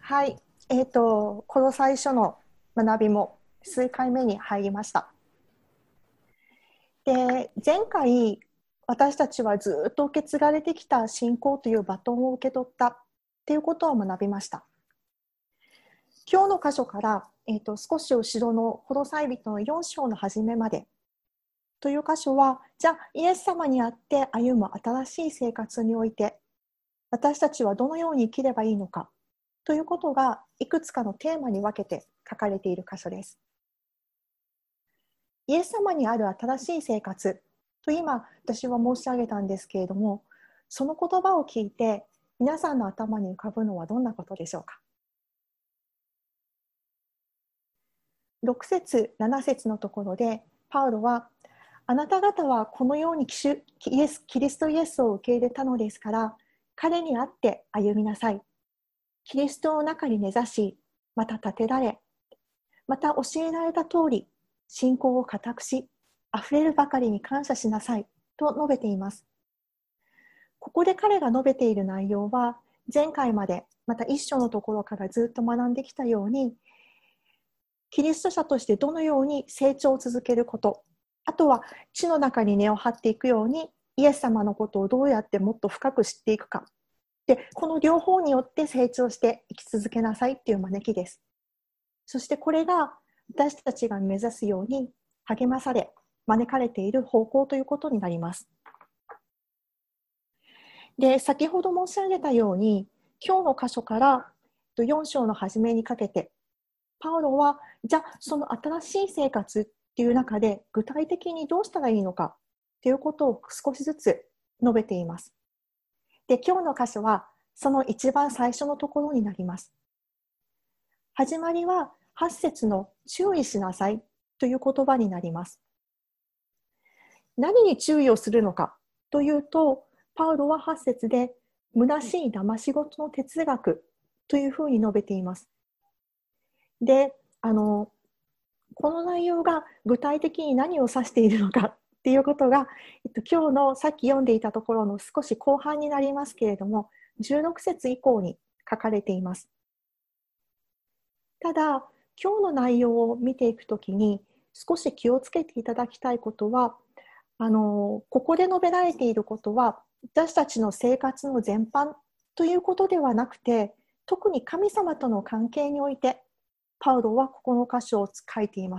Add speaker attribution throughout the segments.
Speaker 1: はい、この最初の学びも数回目に入りました。で、前回私たちはずっと受け継がれてきた信仰というバトンを受け取ったということを学びました。今日の箇所から、少し後ろのコロサイ人の4章の初めまでという箇所は、じゃあイエス様にあって歩む新しい生活において私たちはどのように生きればいいのかということがいくつかのテーマに分けて書かれている箇所です。イエス様にある新しい生活と今私は申し上げたんですけれども、その言葉を聞いて皆さんの頭に浮かぶのはどんなことでしょうか。6節7節のところでパウロは、あなた方はこのようにキリストイエスを受け入れたのですから、彼にあって歩みなさい。キリストの中に根ざし、また立てられ、また教えられた通り、信仰を固くし、あふれるばかりに感謝しなさいと述べています。ここで彼が述べている内容は、前回まで、また一章のところからずっと学んできたように、キリスト者としてどのように成長を続けること、あとは地の中に根を張っていくように、イエス様のことをどうやってもっと深く知っていくか。で、この両方によって成長して生き続けなさいっていう招きです。そしてこれが私たちが目指すように励まされ、招かれている方向ということになります。で、先ほど申し上げたように、今日の箇所から4章の初めにかけて、パウロは、じゃあその新しい生活っていう中で具体的にどうしたらいいのかということを少しずつ述べています。で、今日の箇所はその一番最初のところになります。始まりは8節の注意しなさいという言葉になります。何に注意をするのかというと、パウロは8節で虚しい騙し事の哲学というふうに述べています。で、この内容が具体的に何を指しているのかっていうことが、今日のさっき読んでいたところの少し後半になりますけれども、16節以降に書かれています。ただ、今日の内容を見ていくときに少し気をつけていただきたいことは、ここで述べられていることは私たちの生活の全般ということではなくて、特に神様との関係においてパウロはここの箇所を書いています。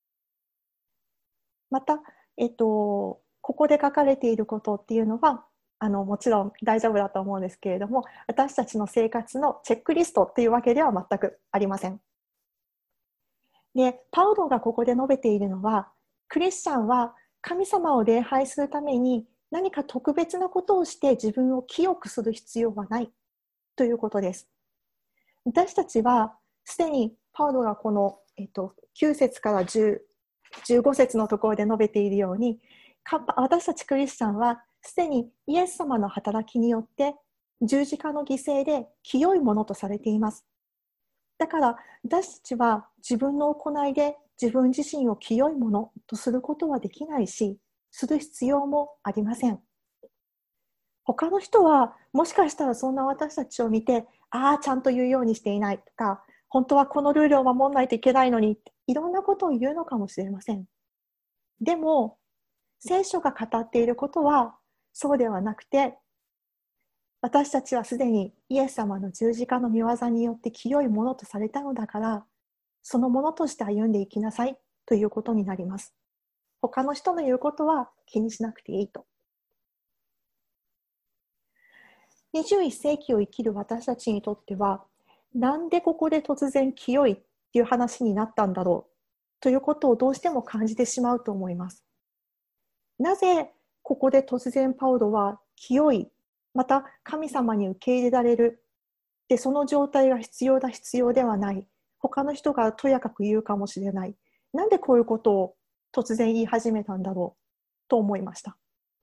Speaker 1: また、ここで書かれていることっていうのはもちろん大丈夫だと思うんですけれども、私たちの生活のチェックリストというわけでは全くありません。で、パウロがここで述べているのは、クリスチャンは神様を礼拝するために何か特別なことをして自分を清くする必要はないということです。私たちはすでにパウロがこの、9節から15節のところで述べているように、私たちクリスチャンはすでにイエス様の働きによって十字架の犠牲で清いものとされています。だから私たちは自分の行いで自分自身を清いものとすることはできないし、する必要もありません。他の人はもしかしたらそんな私たちを見て、ああ、ちゃんと言うようにしていないとか、本当はこのルールを守らないといけないのに、いろんなことを言うのかもしれません。でも、聖書が語っていることはそうではなくて、私たちはすでにイエス様の十字架の御業によって清いものとされたのだから、そのものとして歩んでいきなさいということになります。他の人の言うことは気にしなくていいと。21世紀を生きる私たちにとっては、なんでここで突然清いっていう話になったんだろうということをどうしても感じてしまうと思います。なぜここで突然パウロは清い、また神様に受け入れられる、でその状態が必要だ必要ではない、他の人がとやかく言うかもしれない、なんでこういうことを突然言い始めたんだろうと思いました。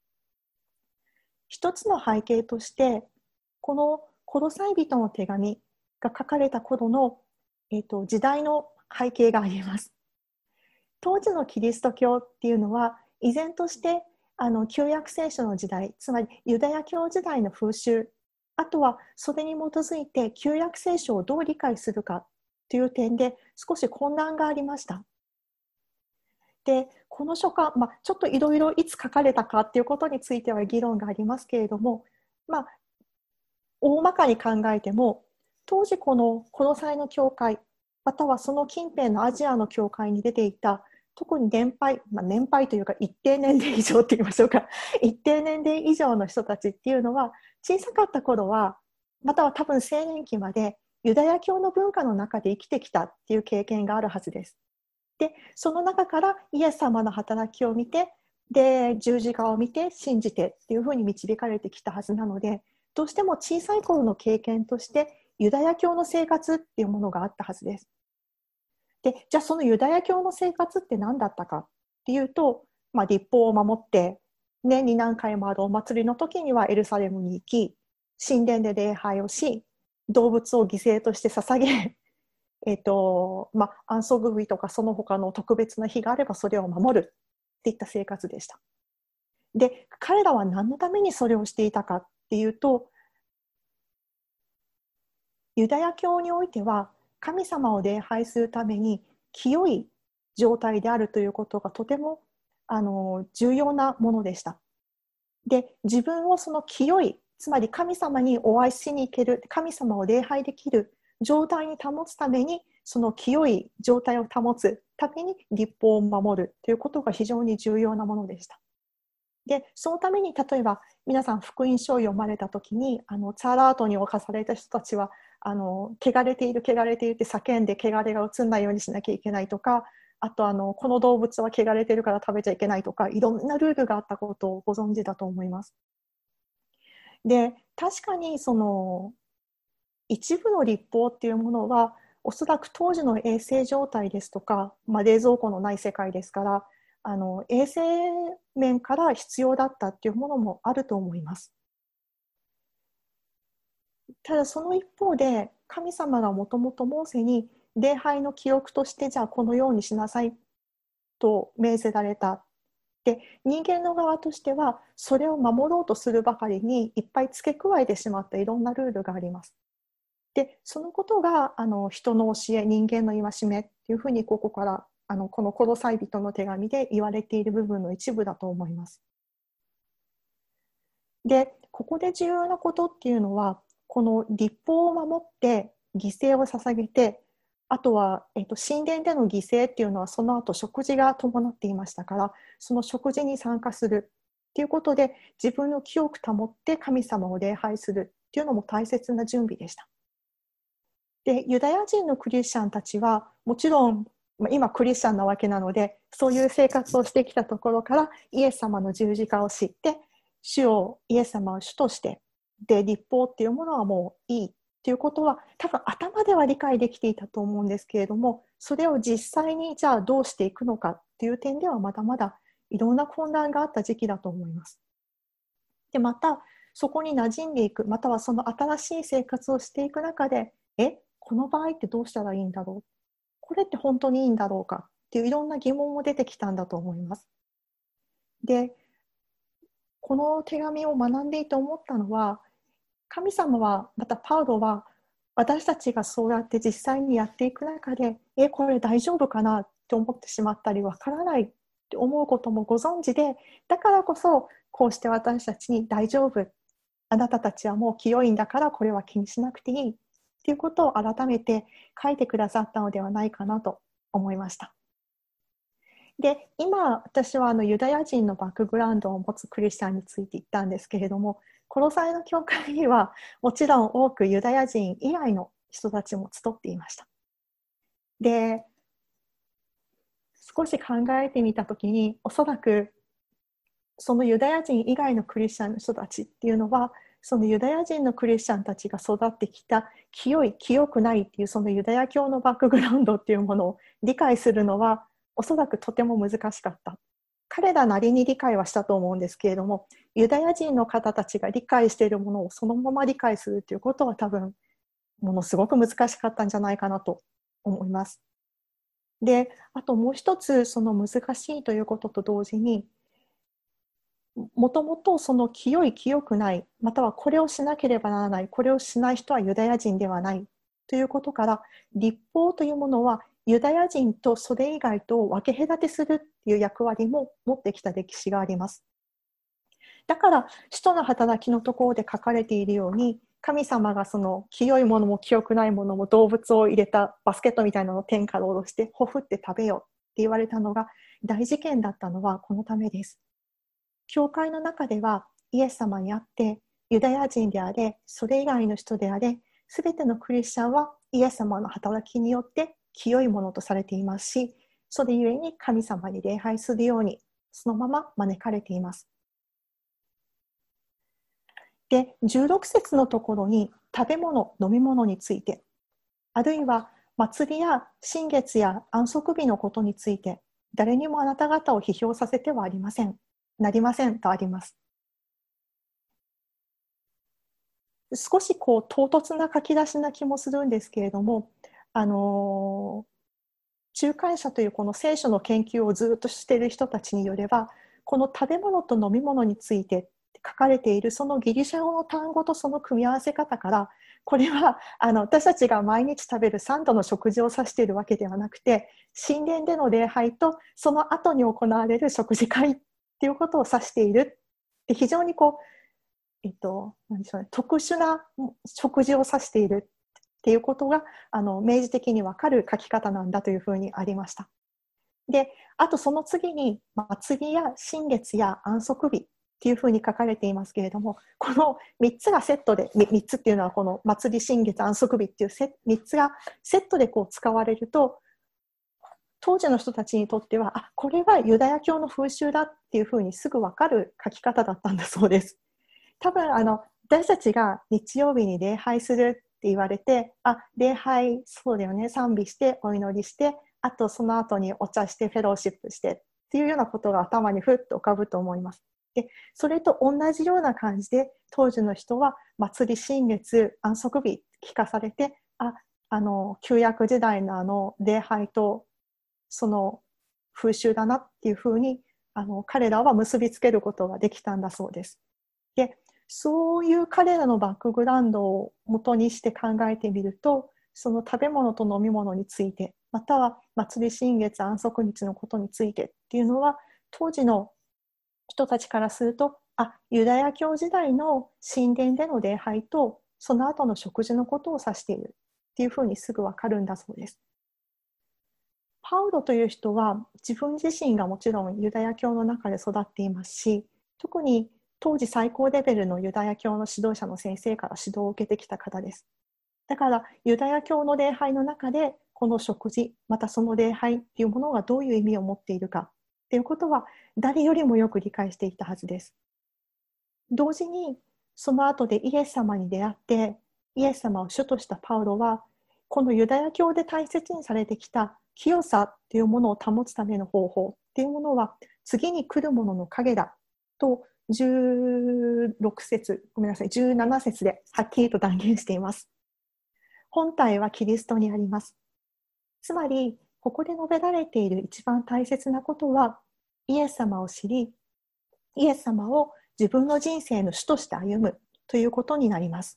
Speaker 1: 一つの背景として、このコロサイ人の手紙が書かれた頃の、時代の背景があります。当時のキリスト教っていうのは依然として旧約聖書の時代、つまりユダヤ教時代の風習、 あとはそれに基づいて旧約聖書をどう理解するかという点で少し混乱がありました。で、この書簡、ちょっといろいろいつ書かれたかということについては議論がありますけれども、大まかに考えても、当時このコロサイの教会、またはその近辺のアジアの教会に出ていた、特に年配というか一定年齢以上って言いましょうか、一定年齢以上の人たちっていうのは、小さかった頃は、または多分青年期までユダヤ教の文化の中で生きてきたっていう経験があるはずです。で、その中からイエス様の働きを見て、で、十字架を見て信じてっていうふうに導かれてきたはずなので、どうしても小さい頃の経験としてユダヤ教の生活っていうものがあったはずです。で、じゃあそのユダヤ教の生活って何だったかっていうと、律法を守って年に何回もあるお祭りの時にはエルサレムに行き、神殿で礼拝をし、動物を犠牲として捧げ、安息日とかその他の特別な日があればそれを守るっていった生活でした。で、彼らは何のためにそれをしていたかっていうと、ユダヤ教においては神様を礼拝するために清い状態であるということがとても重要なものでした。で、自分をその清い、つまり神様にお会いしに行ける、神様を礼拝できる状態に保つために、その清い状態を保つために律法を守るということが非常に重要なものでした。で、そのために例えば皆さん福音書を読まれた時にチャーラートに侵された人たちは汚れている汚れているって叫んで汚れが移らないようにしなきゃいけないとか、あとこの動物は汚れてるから食べちゃいけないとか、いろんなルールがあったことをご存知だと思います。で、確かにその一部の律法っていうものはおそらく当時の衛生状態ですとか、冷蔵庫のない世界ですから衛生面から必要だったっていうものもあると思います。ただその一方で神様がもともとモーセに礼拝の記憶としてじゃあこのようにしなさいと命ぜられた。で、人間の側としてはそれを守ろうとするばかりにいっぱい付け加えてしまったいろんなルールがあります。で、そのことが人の教え、人間の戒めっていうふうにここからこのコロサイ人の手紙で言われている部分の一部だと思います。で、ここで重要なことっていうのは、この律法を守って犠牲を捧げて、あとは、神殿での犠牲っていうのはその後食事が伴っていましたから、その食事に参加するっていうことで自分の清く保って神様を礼拝するっていうのも大切な準備でした。で、ユダヤ人のクリスチャンたちはもちろん今クリスチャンなわけなので、そういう生活をしてきたところからイエス様の十字架を知って、イエス様を主として、で、律法っていうものはもういいっていうことは多分頭では理解できていたと思うんですけれども、それを実際にじゃあどうしていくのかっていう点ではまだまだいろんな混乱があった時期だと思います。で、またそこに馴染んでいく、またはその新しい生活をしていく中で、この場合ってどうしたらいいんだろう、これって本当にいいんだろうかっていういろんな疑問も出てきたんだと思います。で、この手紙を学んでいて思ったのは、神様は、またパウロは、私たちがそうやって実際にやっていく中で、これ大丈夫かなって思ってしまったり、わからないって思うこともご存知で、だからこそ、こうして私たちに大丈夫、あなたたちはもう清いんだからこれは気にしなくていいっていうことを改めて書いてくださったのではないかなと思いました。で、今私はユダヤ人のバックグラウンドを持つクリスチャンについて言ったんですけれども、コロサイの教会にはもちろん多くユダヤ人以外の人たちも集っていました。で、少し考えてみたときに、おそらくそのユダヤ人以外のクリスチャンの人たちっていうのは、そのユダヤ人のクリスチャンたちが育ってきた清くないっていうそのユダヤ教のバックグラウンドっていうものを理解するのはおそらくとても難しかった。彼らなりに理解はしたと思うんですけれども、ユダヤ人の方たちが理解しているものをそのまま理解するということは多分ものすごく難しかったんじゃないかなと思います。で、あともう一つその難しいということと同時に、 もともとその清い清くない、またはこれをしなければならない、これをしない人はユダヤ人ではないということから、律法というものはユダヤ人とそれ以外と分け隔てするっていう役割も持ってきた歴史があります。だから使徒の働きのところで書かれているように、神様がその清いものも清くないものも動物を入れたバスケットみたいなのを天から下ろしてほふって食べよって言われたのが大事件だったのはこのためです。教会の中ではイエス様にあって、ユダヤ人であれ、それ以外の人であれ、すべてのクリスチャンはイエス様の働きによって清いものとされていますし、それゆえに神様に礼拝するようにそのまま招かれています。で、16節のところに食べ物、飲み物について、あるいは祭りや新月や安息日のことについて、誰にもあなた方を批評させてはありません。なりませんとあります。少し唐突な書き出しな気もするんですけれども、中間者というこの聖書の研究をずっとしている人たちによれば、この食べ物と飲み物について書かれているそのギリシャ語の単語とその組み合わせ方から、これは私たちが毎日食べる3度の食事を指しているわけではなくて、神殿での礼拝とその後に行われる食事会っていうことを指している。で、非常に何でしょうね、特殊な食事を指しているっていうことが明示的に分かる書き方なんだというふうにありました。で、あとその次に祭りや新月や安息日っていうふうに書かれていますけれども、この3つがセットで、3つっていうのはこの祭り、新月、安息日っていう3つがセットで使われると、当時の人たちにとっては、これはユダヤ教の風習だっていうふうにすぐ分かる書き方だったんだそうです。多分私たちが日曜日に礼拝するって言われて、礼拝そうだよね、賛美してお祈りして、あとその後にお茶してフェローシップしてっていうようなことが頭にふっと浮かぶと思います。で、それと同じような感じで当時の人は祭り、新月、安息日聞かされて、旧約時代の礼拝とその風習だなっていうふうに彼らは結びつけることができたんだそうです。で、そういう彼らのバックグラウンドを元にして考えてみると、その食べ物と飲み物について、または祭り、新月、安息日のことについてっていうのは、当時の人たちからすると、ユダヤ教時代の神殿での礼拝とその後の食事のことを指しているっていうふうにすぐわかるんだそうです。パウロという人は自分自身がもちろんユダヤ教の中で育っていますし、特に当時最高レベルのユダヤ教の指導者の先生から指導を受けてきた方です。だからユダヤ教の礼拝の中でこの食事、またその礼拝っていうものがどういう意味を持っているかっていうことは誰よりもよく理解していたはずです。同時にその後でイエス様に出会ってイエス様を主としたパウロは、このユダヤ教で大切にされてきた清さっていうものを保つための方法っていうものは次に来るものの影だと16節、ごめんなさい、17節ではっきりと断言しています。本体はキリストにあります。つまり、ここで述べられている一番大切なことは、イエス様を知り、イエス様を自分の人生の主として歩むということになります。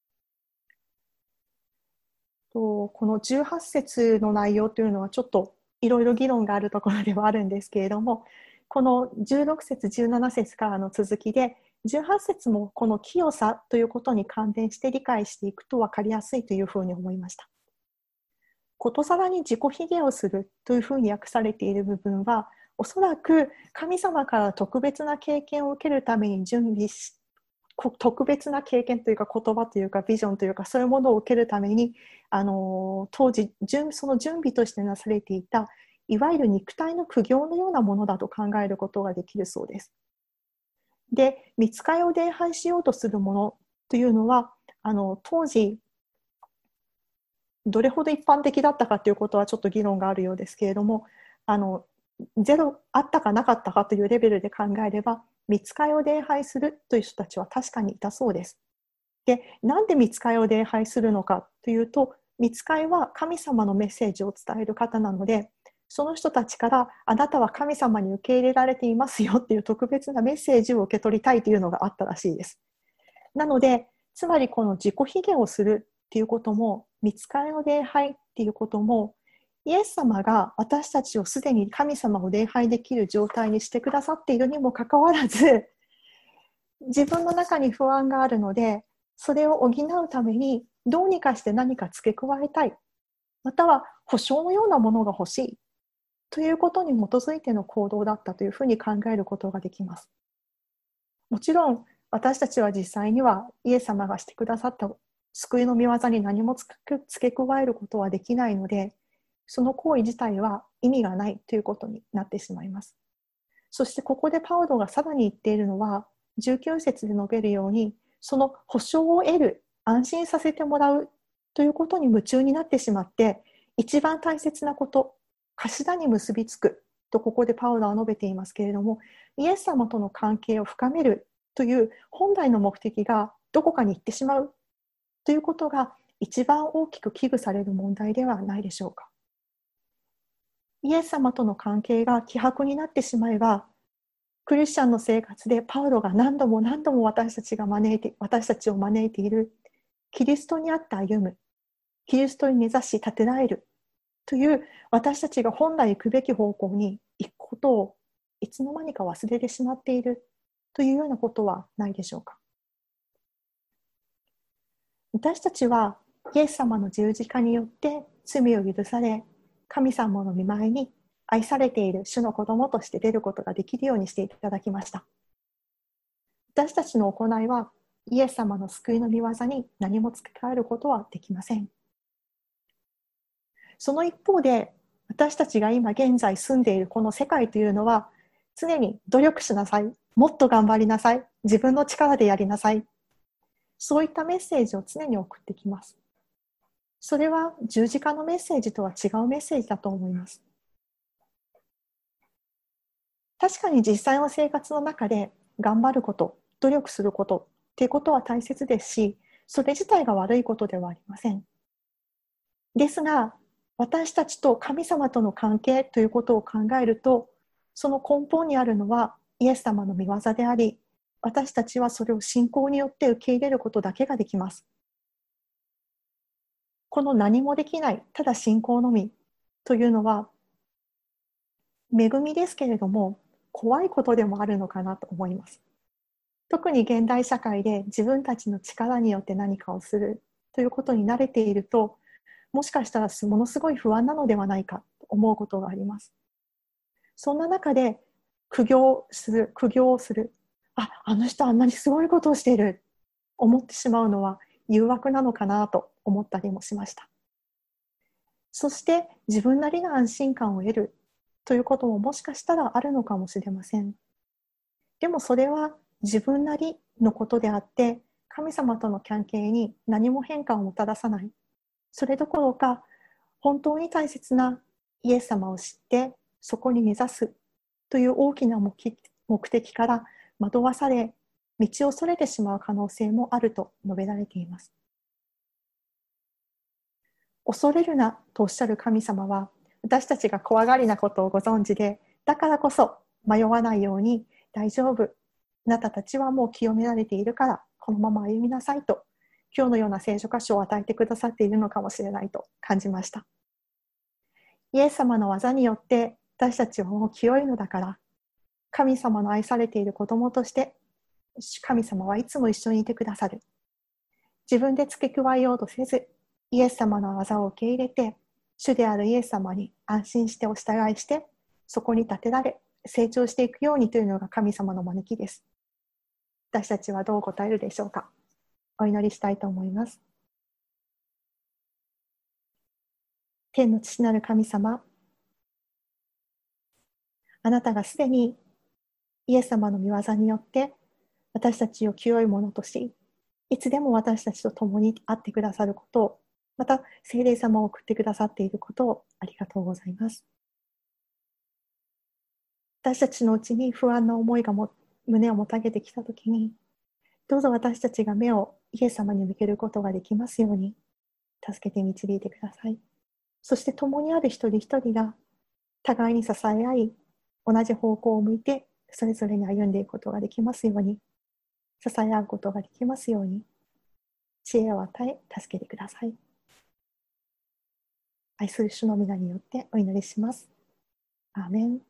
Speaker 1: この18節の内容というのはちょっといろいろ議論があるところではあるんですけれども、この16節17節からの続きで18節もこの清さということに関連して理解していくと分かりやすいというふうに思いました。ことさらに自己卑下をするというふうに訳されている部分は、おそらく神様から特別な経験を受けるために準備し、特別な経験というか言葉というかビジョンというかそういうものを受けるために当時その準備としてなされていたいわゆる肉体の苦行のようなものだと考えることができるそうです。で、御使いを礼拝しようとするものというのは当時どれほど一般的だったかということはちょっと議論があるようですけれども、ゼロあったかなかったかというレベルで考えれば御使いを礼拝するという人たちは確かにいたそうです。で、なんで御使いを礼拝するのかというと、御使いは神様のメッセージを伝える方なので、 その人たちからあなたは神様に受け入れられていますよっていう特別なメッセージを受け取りたいというのがあったらしいです。なので、つまりこの自己卑下をするっていうことも、御使いの礼拝っていうことも、イエス様が私たちをすでに神様を礼拝できる状態にしてくださっているにもかかわらず、自分の中に不安があるので、それを補うためにどうにかして何か付け加えたい、または保証のようなものが欲しいということに基づいての行動だったというふうに考えることができます。もちろん私たちは実際にはイエス様がしてくださった救いの御業に何も付け加えることはできないので、その行為自体は意味がないということになってしまいます。そしてここでパウロがさらに言っているのは、19節で述べるように、その保証を得る、安心させてもらうということに夢中になってしまって、一番大切なこと、頭に結びつくとここでパウロは述べていますけれども、イエス様との関係を深めるという本来の目的がどこかに行ってしまうということが一番大きく危惧される問題ではないでしょうか。イエス様との関係が希薄になってしまえば、クリスチャンの生活でパウロが何度も何度も私たちを招いているキリストにあって歩む、キリストに根ざし立てられるという私たちが本来行くべき方向に行くことをいつの間にか忘れてしまっているというようなことはないでしょうか。私たちはイエス様の十字架によって罪を許され、神様の御前に愛されている主の子供として出ることができるようにしていただきました。私たちの行いはイエス様の救いの御業に何も付け加えることはできません。その一方で、私たちが今現在住んでいるこの世界というのは、常に努力しなさい、もっと頑張りなさい、自分の力でやりなさい、そういったメッセージを常に送ってきます。それは十字架のメッセージとは違うメッセージだと思います。確かに実際の生活の中で頑張ること、努力することっていうことは大切ですし、それ自体が悪いことではありません。ですが、私たちと神様との関係ということを考えると、その根本にあるのはイエス様の御業であり、私たちはそれを信仰によって受け入れることだけができます。この何もできない、ただ信仰のみというのは、恵みですけれども、怖いことでもあるのかなと思います。特に現代社会で自分たちの力によって何かをするということに慣れていると、もしかしたらものすごい不安なのではないかと思うことがあります。そんな中で苦行をする。あの人あんなにすごいことをしている。思ってしまうのは誘惑なのかなと思ったりもしました。そして自分なりの安心感を得るということももしかしたらあるのかもしれません。でもそれは自分なりのことであって、神様との関係に何も変化をもたらさない。それどころか、本当に大切なイエス様を知って、そこに目指すという大きな目的から惑わされ、道をそれてしまう可能性もあると述べられています。恐れるなとおっしゃる神様は、私たちが怖がりなことをご存知で、だからこそ迷わないように、大丈夫。あなたたちはもう清められているから、このまま歩みなさいと、今日のような聖書箇所を与えてくださっているのかもしれないと感じました。イエス様の技によって私たちはもう清いのだから、神様の愛されている子供として、神様はいつも一緒にいてくださる。自分で付け加えようとせず、イエス様の技を受け入れて、主であるイエス様に安心してお従いして、そこに立てられ、成長していくようにというのが神様の招きです。私たちはどう答えるでしょうか。お祈りしたいと思います。天の父なる神様、あなたがすでにイエス様の御業によって私たちを清いものとし、いつでも私たちと共に会ってくださることを、また聖霊様を送ってくださっていることをありがとうございます。私たちのうちに不安な思いが胸をもたげてきたときに、どうぞ私たちが目をイエス様に向けることができますように、助けて導いてください。そして共にある一人一人が互いに支え合い、同じ方向を向いて、それぞれに歩んでいくことができますように、支え合うことができますように、知恵を与え、助けてください。愛する主の皆によってお祈りします。アーメン。